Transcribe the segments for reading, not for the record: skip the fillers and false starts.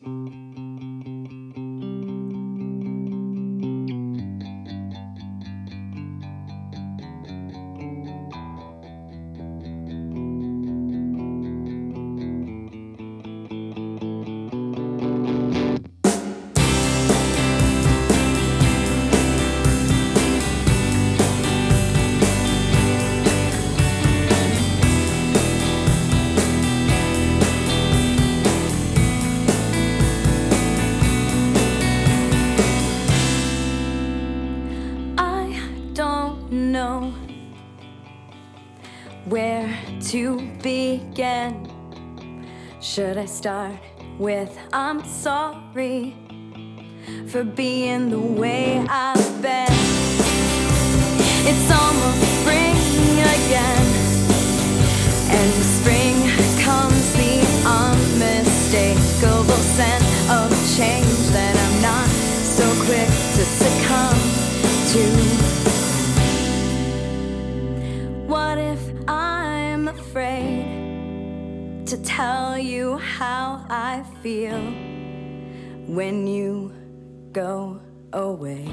Know where to begin. Should I start with I'm sorry for being the way I've been? It's almost spring again, and with spring comes the unmistakable scent of change that I'm not so quick to succumb to. What if I'm afraid to tell you how I feel when you go away?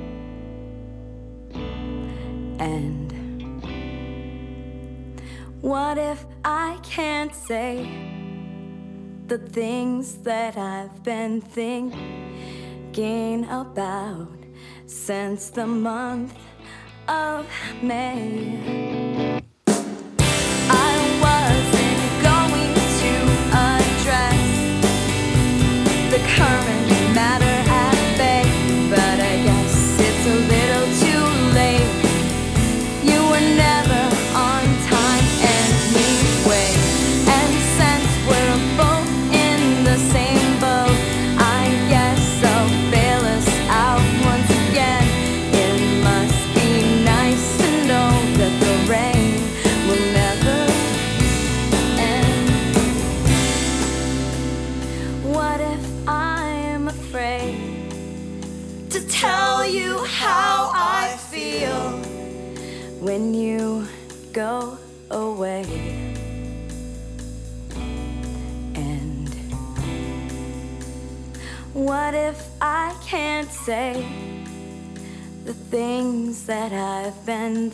And what if I can't say the things that I've been thinking about since the month of May? I wasn't going to address the current matter at bay, but I guess it's a little too late. You were never on time anyway, and since we're both in the same boat, I guess I'll bail us out once again. It must be nice to know that the rain will never end. What if I'm afraid to tell you how I feel when you go away? And what if I can't say the things that I've been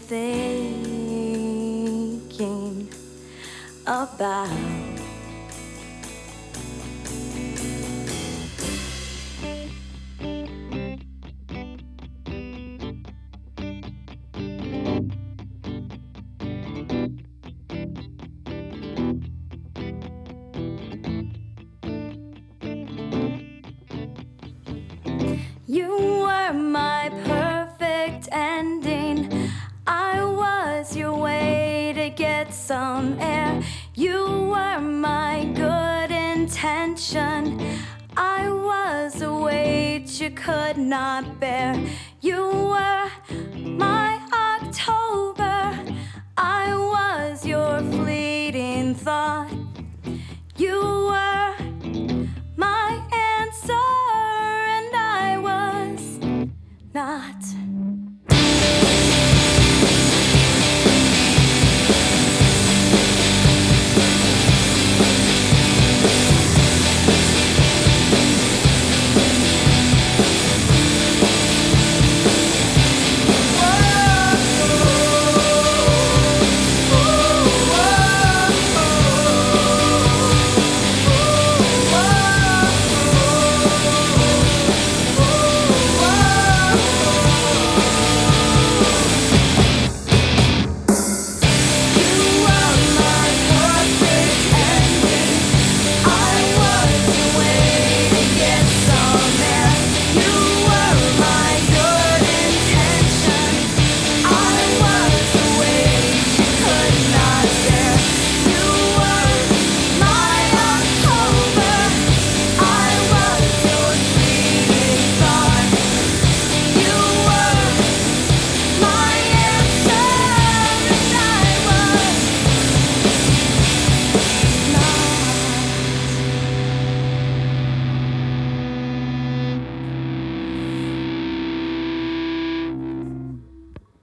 thinking about? You were my perfect ending. I was your way to get some air. You were my good intention. I was a weight you could not bear. You were my October. I was your fleeting thought.